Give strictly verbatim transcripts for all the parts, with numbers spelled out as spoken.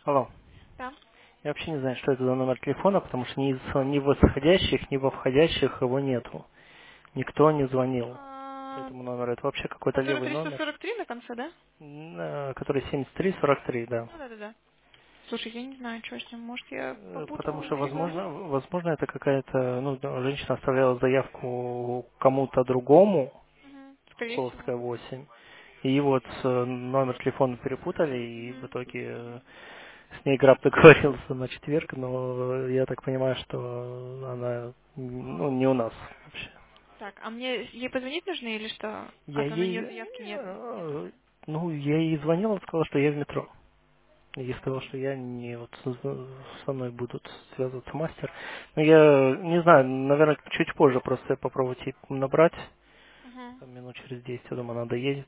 Алло. Да. Я вообще не знаю, что это за номер телефона, потому что ни, из- ни в восходящих, ни во входящих его нету. Никто не звонил по А, этому номеру. Это вообще какой-то который левый триста номер, сорок три на конце, да? м, э, который семьдесят три сорок три, да. Ну да, да, да. Слушай, я не знаю, что с ним. Может, я Э, Потому попутала, что, перебрала? возможно, возможно, это какая-то, ну, да, женщина оставляла заявку кому-то другому, Угу. Скорее всего. Соколовская восемь, и вот э, номер телефона перепутали, и в Угу. итоге э, с ней Граб договорился на четверг, но я так понимаю, что она, ну, не у нас вообще. Так, а мне ей позвонить нужно или что? Я А то на ей, нее заявки нет, нету. э, ну, я ей звонил, она сказала, что я в метро. И сказал, что я не вот с- со мной будут связываться мастер. Но я не знаю, наверное, чуть позже просто я попробую ей набрать. Угу. Там минут через десять, я думаю, она доедет.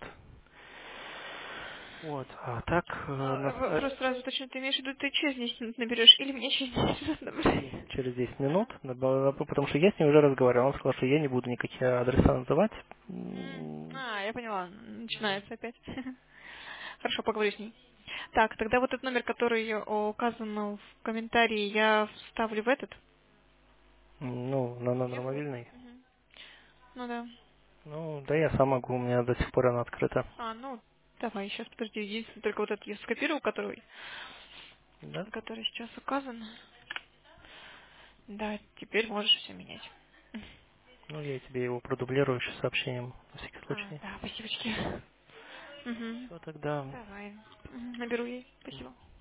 Вот. А так, э, на с- Вопрос э, сразу точно, ты имеешь в виду, ты через десять минут наберешь или мне через десять минут набрать? не, через десять минут, Ага. наб- потому что я с ней уже разговаривал. Он сказал, что я не буду никакие адреса называть. М. М, А, я поняла. да. Начинается опять. Хорошо, поговорю с ней. Так, тогда вот этот номер, который указан в комментарии, я вставлю в этот. Ну, на номер Нет? мобильный. Мгм. Ну да. Ну, да я сам могу, у меня до сих пор она открыта. А, ну, давай, сейчас, подожди, единственное, только вот этот я скопировал, который, Да? который сейчас указан. Да, теперь можешь все менять. Ну, я тебе его продублирую еще сообщением, на всякий А, случай. да, спасибочки. Угу. Все тогда. Давай. Мгм, наберу ей. Спасибо.